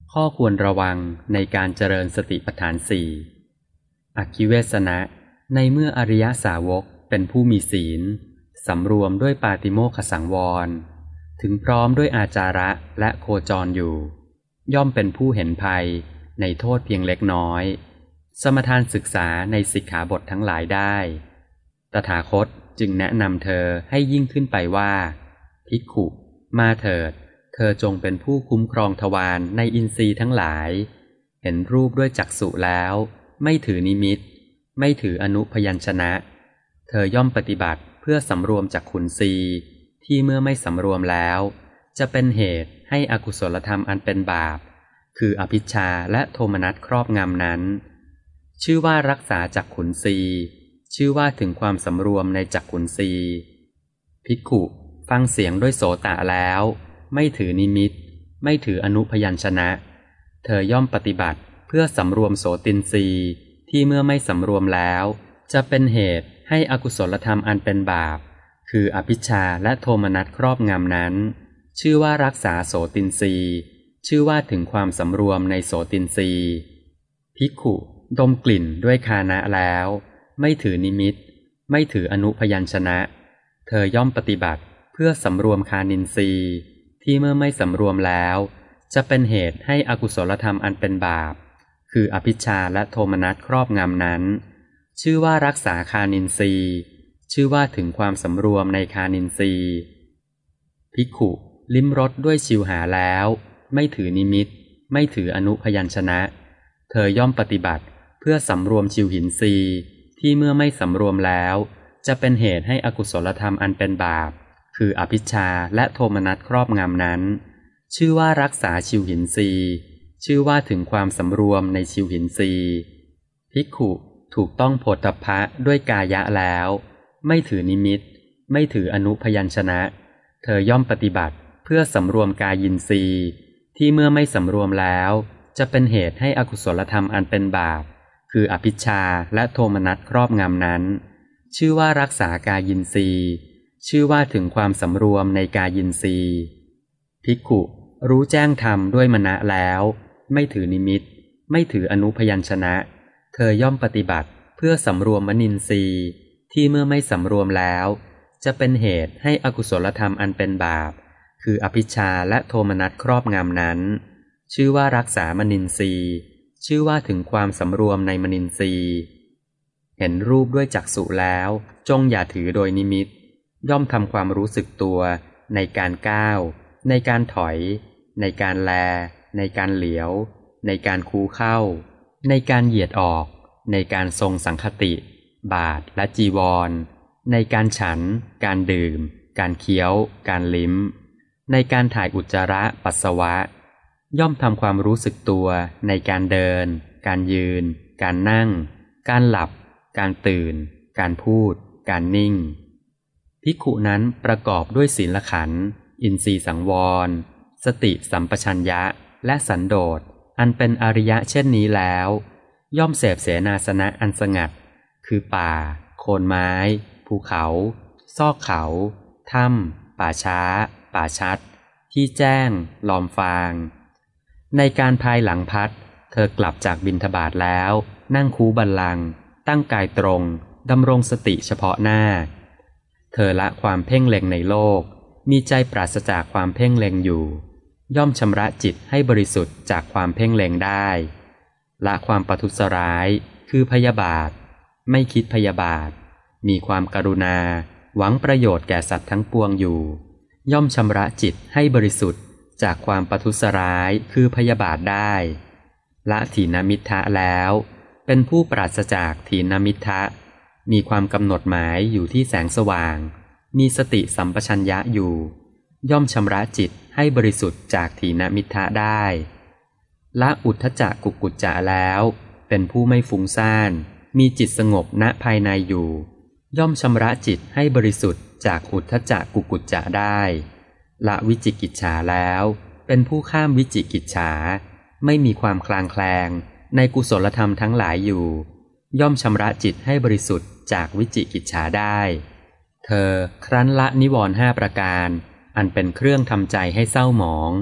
ข้อควรระวังในการเจริญสติปัฏฐานสี่อคิเวสนะในเมื่ออริยสาวกเป็นผู้มีศีลสำรวมด้วยปาติโมขสังวรถึงพร้อมด้วยอาจาระและโคจรอยู่ย่อมเป็นผู้เห็นภัยในโทษเพียงเล็กน้อยสมทานศึกษาในสิกขาบททั้งหลายได้ตถาคตจึงแนะนำเธอให้ยิ่งขึ้นไปว่าภิกขุมาเถิดเธอจงเป็นผู้คุ้มครองทวารในอินทรีย์ทั้งหลายเห็นรูปด้วยจักษุแล้วไม่ถือนิมิตไม่ถืออนุพยัญชนะเธอย่อมปฏิบัติเพื่อสำรวมจักขุนสีที่เมื่อไม่สำรวมแล้วจะเป็นเหตุให้อกุศลธรรมอันเป็นบาปคืออภิชฌาและโทมนัสครอบงำนั้นชื่อว่ารักษาจักขุนสีชื่อว่าถึงความสำรวมในจักขุนสีภิกขุฟังเสียงด้วยโสตะแล้วไม่ถือนิมิตไม่ถืออนุพยัญชนะเธอย่อมปฏิบัติเพื่อสำรวมโสตินทรีย์ที่เมื่อไม่สำรวมแล้วจะเป็นเหตุให้อกุศลธรรมอันเป็นบาปคืออภิชฌาและโทมนัสครอบงำนั้นชื่อว่ารักษาโสตินทรีย์ชื่อว่าถึงความสำรวมในโสตินทรีย์ภิกขุดมกลิ่นด้วยคานะแล้วไม่ถือนิมิตไม่ถืออนุพยัญชนะเธอย่อมปฏิบัติเพื่อสำรวมคานินทรีย์ที่เมื่อไม่สำรวมแล้วจะเป็นเหตุให้อกุศลธรรมอันเป็นบาปคืออภิชฌาและโทมนัสครอบงำนั้นชื่อว่ารักษาคานินทรีย์ชื่อว่าถึงความสำรวมในคานินทรีย์ภิกขุลิ้มรสด้วยชิวหาแล้วไม่ถือนิมิตไม่ถืออนุพยัญชนะเธอย่อมปฏิบัติเพื่อสำรวมชิวหินทรีย์ที่เมื่อไม่สำรวมแล้วจะเป็นเหตุให้อกุศลธรรมอันเป็นบาปคืออภิชฌาและโทมนัสครอบงำนั้นชื่อว่ารักษาชิวหินทรีย์ชื่อว่าถึงความสำรวมในชิวหินทรีย์ภิกขุถูกต้องโผฏฐัพพะด้วยกายะแล้วไม่ถือนิมิตไม่ถืออนุพยัญชนะเธอย่อมปฏิบัติเพื่อสำรวมกายินทรีย์ที่เมื่อไม่สำรวมแล้วจะเป็นเหตุให้อกุศลธรรมอันเป็นบาปคืออภิชฌาและโทมนัสครอบงำนั้นชื่อว่ารักษากายินทรีย์ชื่อว่าถึงความสำรวมในกายินทรีย์ภิกขุรู้แจ้งธรรมด้วยมนะแล้วไม่ถือนิมิตไม่ถืออนุพยัญชนะเธอย่อมปฏิบัติเพื่อสำรวมมนินทรีย์ที่เมื่อไม่สำรวมแล้วจะเป็นเหตุให้อกุศลธรรมอันเป็นบาปคืออภิชฌาและโทมนัสครอบงำนั้นชื่อว่ารักษามนินทรีย์ชื่อว่าถึงความสำรวมในมนินทรีย์เห็นรูปด้วยจักษุแล้วจงอย่าถือโดยนิมิตย่อมทำความรู้สึกตัวในการก้าวในการถอยในการแลในการเหลียวในการคูเข้าในการเหยียดออกในการทรงสังคติบาทและจีวรในการฉันการดื่มการเคี้ยวการลิ้มในการถ่ายอุจจาระปัสสาวะย่อมทำความรู้สึกตัวในการเดินการยืนการนั่งการหลับการตื่นการพูดการนิ่งภิกขุนั้นประกอบด้วยศีลขันธ์อินทรีย์สังวรสติสัมปชัญญะและสันโดษอันเป็นอริยะเช่นนี้แล้วย่อมเสพเสนาสนะอันสงัดคือป่าโคนไม้ภูเขาซอกเขาถ้ำป่าช้าป่าชัดที่แจ้งลอมฟางในการภายหลังพัดเธอกลับจากบิณฑบาตแล้วนั่งคูบัลลังก์ตั้งกายตรงดำรงสติเฉพาะหน้าเธอละความเพ่งเล็งในโลกมีใจปราศจากความเพ่งเล็งอยู่ย่อมชำระจิตให้บริสุทธิ์จากความเพ่งเล็งได้ละความประทุษร้ายคือพยาบาทไม่คิดพยาบาทมีความกรุณาหวังประโยชน์แก่สัตว์ทั้งปวงอยู่ย่อมชำระจิตให้บริสุทธิ์จากความประทุษร้ายคือพยาบาทได้ละถีนมิทธะแล้วเป็นผู้ปราศจากถีนมิทธะมีความกำหนดหมายอยู่ที่แสงสว่างมีสติสัมปชัญญะอยู่ย่อมชำระจิตให้บริสุทธิ์จากถีนมิทธะได้ละอุทธัจจะกุกกุจจะแล้วเป็นผู้ไม่ฟุ้งซ่านมีจิตสงบณภายในอยู่ย่อมชำระจิตให้บริสุทธิ์จากอุทธัจจะกุกกุจจะได้ละวิจิกิจฉาแล้วเป็นผู้ข้ามวิจิกิจฉาไม่มีความคลางแคลงในกุศลธรรมทั้งหลายอยู่ย่อมชำระจิตให้บริสุทธิ์จากวิจิกิจฉาได้เธอครั้นละนิวรณ์5ประการอันเป็นเครื่องทำใจให้เศร้าหมอง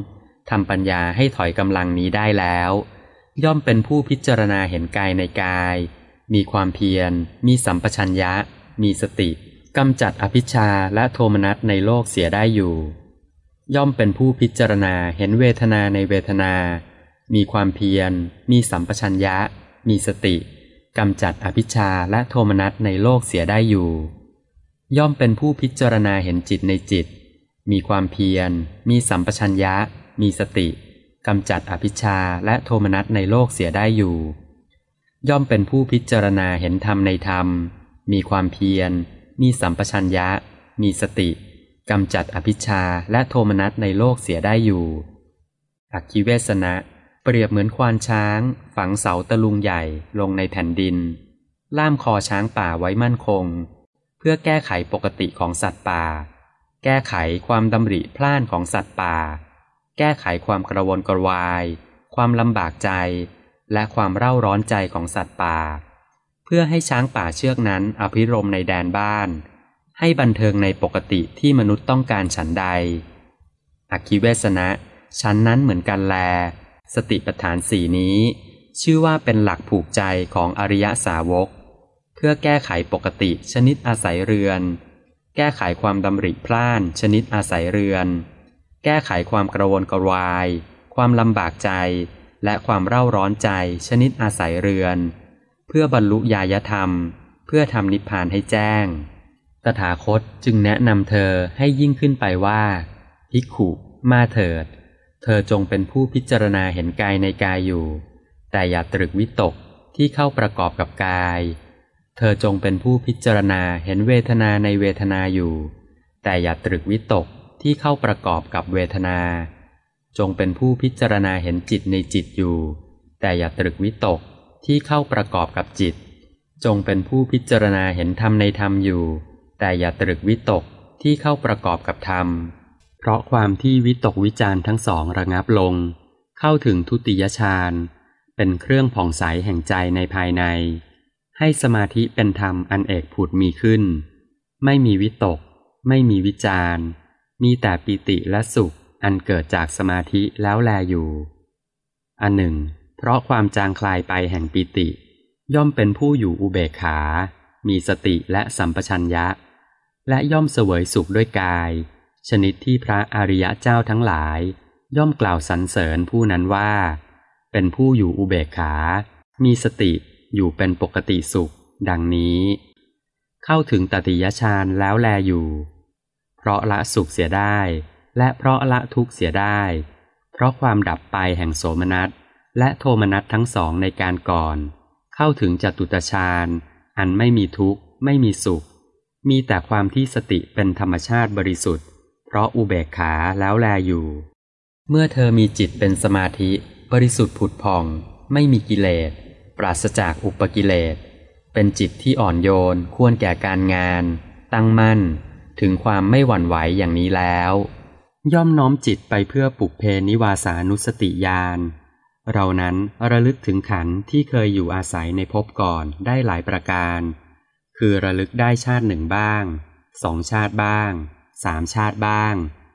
ทำปัญญาให้ถอยกำลังนี้ได้แล้วย่อมเป็นผู้พิจารณาเห็นกายในกายมีความเพียรมีสัมปชัญญะมีสติกำจัดอภิชฌาและโทมนัสในโลกเสียได้อยู่ย่อมเป็นผู้พิจารณาเห็นเวทนาในเวทนามีความเพียรมีสัมปชัญญะมีสติกำจัดอภิชฌาและโทมนัสในโลกเสียได้อยู่ย่อมเป็นผู้พิจารณาเห็นจิตในจิตมีความเพียรมีสัมปชัญญะมีสติกำจัดอภิชฌาและโทมนัสในโลกเสียได้อยู่ย่อมเป็นผู้พิจารณาเห็นธรรมในธรรมมีความเพียรมีสัมปชัญญะมีสติกำจัดอภิชฌาและโทมนัสในโลกเสียได้อยู่อคิเวสนะเปรียบเหมือนควานช้างฝังเสาตะลุงใหญ่ลงในแผ่นดินล่ามคอช้างป่าไว้มั่นคงเพื่อแก้ไขปกติของสัตว์ป่าแก้ไขความดำริพล่านของสัตว์ป่าแก้ไขความกระวนกระวายความลำบากใจและความเร่าร้อนใจของสัตว์ป่าเพื่อให้ช้างป่าเชือกนั้นอภิรมย์ในแดนบ้านให้บันเทิงในปกติที่มนุษย์ต้องการฉันใดอคิเวสนะฉันนั้นเหมือนกันแลสติปัฏฐานสี่นี้ชื่อว่าเป็นหลักผูกใจของอริยสาวกเพื่อแก้ไขปกติชนิดอาศัยเรือนแก้ไขความดำริพล่านชนิดอาศัยเรือนแก้ไขความกระวนกระวายความลำบากใจและความเร่าร้อนใจชนิดอาศัยเรือนเพื่อบรรลุญาณธรรมเพื่อทำนิพพานให้แจ้งตถาคตจึงแนะนำเธอให้ยิ่งขึ้นไปว่าภิกขุมาเถิดเธอจงเป็นผู้พิจารณาเห็นกายในกายอยู่แต่อย่าตรึกวิตกที่เข้าประกอบกับกายเธอจงเป็นผู้พิจารณาเห็นเวทนาในเวทนาอยู่แต่อย่าตรึกวิตกที่เข้าประกอบกับเวทนาจงเป็นผู้พิจารณาเห็นจิตในจิตอยู่แต่อย่าตรึกวิตกที่เข้าประกอบกับจิตจงเป็นผู้พิจารณาเห็นธรรมในธรรมอยู่แต่อย่าตรึกวิตกที่เข้าประกอบกับธรรมเพราะความที่วิตกวิจารทั้งสองระงับลงเข้าถึงทุติยฌานเป็นเครื่องผ่องใสแห่งใจในภายในให้สมาธิเป็นธรรมอันเอกผุดมีขึ้นไม่มีวิตกไม่มีวิจารมีแต่ปิติและสุขอันเกิดจากสมาธิแล้วแลอยู่อันหนึ่งเพราะความจางคลายไปแห่งปิติย่อมเป็นผู้อยู่อุเบกขามีสติและสัมปชัญญะและย่อมเสวยสุขด้วยกายชนิดที่พระอริยเจ้าทั้งหลายย่อมกล่าวสรรเสริญผู้นั้นว่าเป็นผู้อยู่อุเบกขามีสติอยู่เป็นปกติสุขดังนี้เข้าถึงตติยฌานแล้วแลอยู่เพราะละสุขเสียได้และเพราะละทุกข์เสียได้เพราะความดับไปแห่งโสมนัสและโทมนัสทั้งสองในการก่อนเข้าถึงจตุตฌานอันไม่มีทุกข์ไม่มีสุขมีแต่ความที่สติเป็นธรรมชาติบริสุทธิ์เพราะอุเบกขาแล้วแลอยู่เมื่อเธอมีจิตเป็นสมาธิบริสุทธิ์ผุดผ่องไม่มีกิเลสปราศจากอุปกิเลสเป็นจิตที่อ่อนโยนควรแก่การงานตั้งมั่นถึงความไม่หวั่นไหวอย่างนี้แล้วย่อมน้อมจิตไปเพื่อปุพเพนิวาสานุสติญาณเรานั้นระลึกถึงขันธ์ที่เคยอยู่อาศัยในภพก่อนได้หลายประการคือระลึกได้ชาติหนึ่งบ้าง2 ชาติบ้าง3 ชาติบ้าง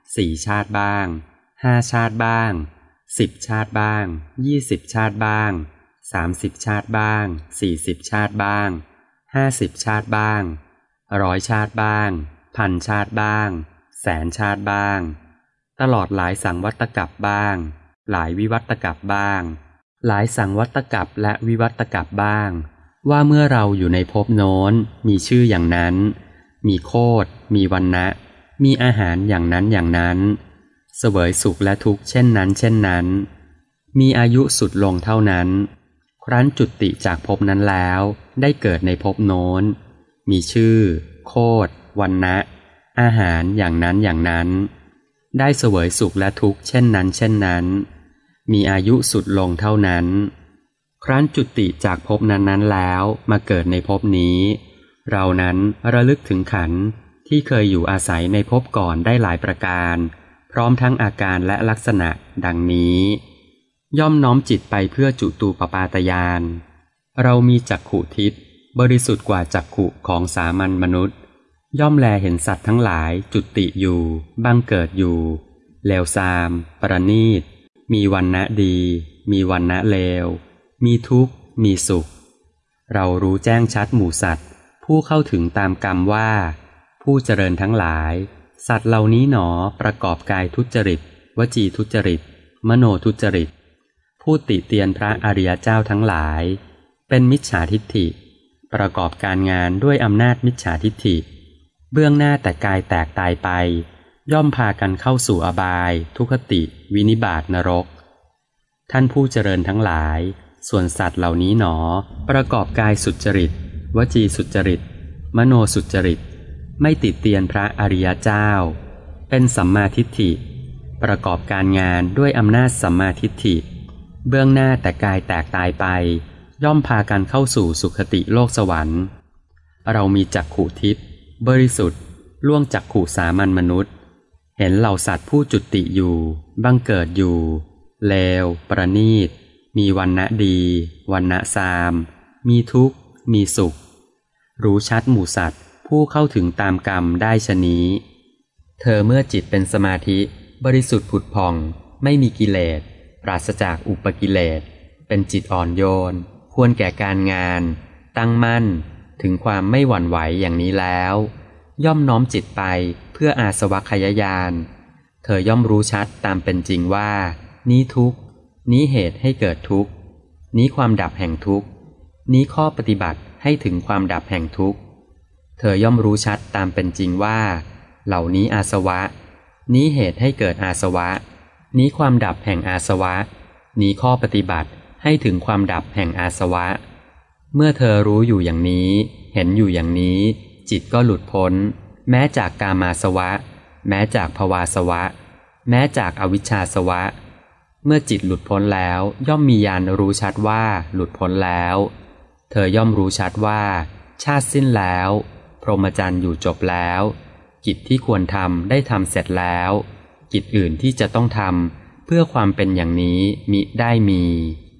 4 ชาติบ้าง5 ชาติบ้าง10 ชาติบ้าง20 ชาติบ้าง30 ชาติบ้าง40 ชาติบ้าง50 ชาติบ้าง100 ชาติบ้าง1,000 ชาติบ้างแสนชาติบ้างตลอดหลายสังวัตกัปบ้างหลายวิวัตกัปบ้างหลายสังวัตกัปและวิวัตกัปบ้างว่าเมื่อเราอยู่ในภพโน้นมีชื่ออย่างนั้นมีโคตรมีวรรณะมีอาหารอย่างนั้นอย่างนั้นเสวยสุขและทุกข์เช่นนั้นเช่นนั้นมีอายุสุดลงเท่านั้นครั้นจุติจากภพนั้นแล้วได้เกิดในภพโน้นมีชื่อโคตรวรรณะอาหารอย่างนั้นอย่างนั้นได้เสวยสุขและทุกข์เช่นนั้นเช่นนั้นมีอายุสุดลงเท่านั้นครั้นจุติจากภพนั้นๆแล้วมาเกิดในภพนี้เรานั้นระลึกถึงขันธ์ที่เคยอยู่อาศัยในภพก่อนได้หลายประการพร้อมทั้งอาการและลักษณะดังนี้ย่อมน้อมจิตไปเพื่อจุตูปปาตญาณเรามีจักขุทิพย์บริสุทธิ์กว่าจักขุของสามัญมนุษย์ย่อมแลเห็นสัตว์ทั้งหลายจุติอยู่บังเกิดอยู่เลวทรามประณีตมีวรรณะดี มีวรรณะเลว มีทุกข์มีสุขเรารู้แจ้งชัดหมู่สัตว์ผู้เข้าถึงตามกรรมว่าผู้เจริญทั้งหลายสัตว์เหล่านี้หนอประกอบกายทุจริตวจีทุจริตมโนทุจริตผู้ติเตียนพระอริยเจ้าทั้งหลายเป็นมิจฉาทิฏฐิประกอบการงานด้วยอำนาจมิจฉาทิฏฐิเบื้องหน้าแต่กายแตกตายไปย่อมพากันเข้าสู่อบายทุกขติวินิบาตนรกท่านผู้เจริญทั้งหลายส่วนสัตว์เหล่านี้หนอประกอบกายสุจริตวจีสุจริตมโนสุจริตไม่ติเตียนพระอริยเจ้าเป็นสัมมาทิฏฐิประกอบการงานด้วยอำนาจสัมมาทิฏฐิเบื้องหน้าแต่กายแตกตายไปย่อมพากันเข้าสู่สุคติโลกสวรรค์เรามีจักขุทิพย์บริสุทธิ์ล่วงจักขุสามัญมนุษย์เห็นเหล่าสัตว์ผู้จุติอยู่บังเกิดอยู่เลวประณีตมีวรรณะดีวรรณะซามมีทุกข์มีสุขรู้ชัดหมู่สัตว์ผู้เข้าถึงตามกรรมได้ชะนี้เธอเมื่อจิตเป็นสมาธิบริสุทธิ์ผุดผ่องไม่มีกิเลสปราศจากอุปกิเลสเป็นจิตอ่อนโยนควรแก่การงานตั้งมั่นถึงความไม่หวั่นไหวอย่างนี้แล้วย่อมน้อมจิตไปเพื่ออาสวะขยายานเธอย่อมรู้ชัดตามเป็นจริงว่านี้ทุกข์นี้เหตุให้เกิดทุกข์นี้ความดับแห่งทุกข์นี้ข้อปฏิบัติให้ถึงความดับแห่งทุกข์เธอย่อมรู้ชัดตามเป็นจริงว่าเหล่านี้อาสวะนี้เหตุให้เกิดอาสวะนี้ความดับแห่งอาสวะนี้ข้อปฏิบัติให้ถึงความดับแห่งอาสวะเมื่อเธอรู้อยู่อย่างนี้เห็นอยู่อย่างนี้จิตก็หลุดพ้นแม้จากกามาสวะแม้จากภวาสวะแม้จากอวิชชาสวะเมื่อจิตหลุดพ้นแล้วย่อมมีญาณรู้ชัดว่าหลุดพ้นแล้วเธอย่อมรู้ชัดว่าชาติสิ้นแล้วพรหมจรรย์อยู่จบแล้วกิจที่ควรทำได้ทำเสร็จแล้วกิจอื่นที่จะต้องทำเพื่อความเป็นอย่างนี้มิได้มี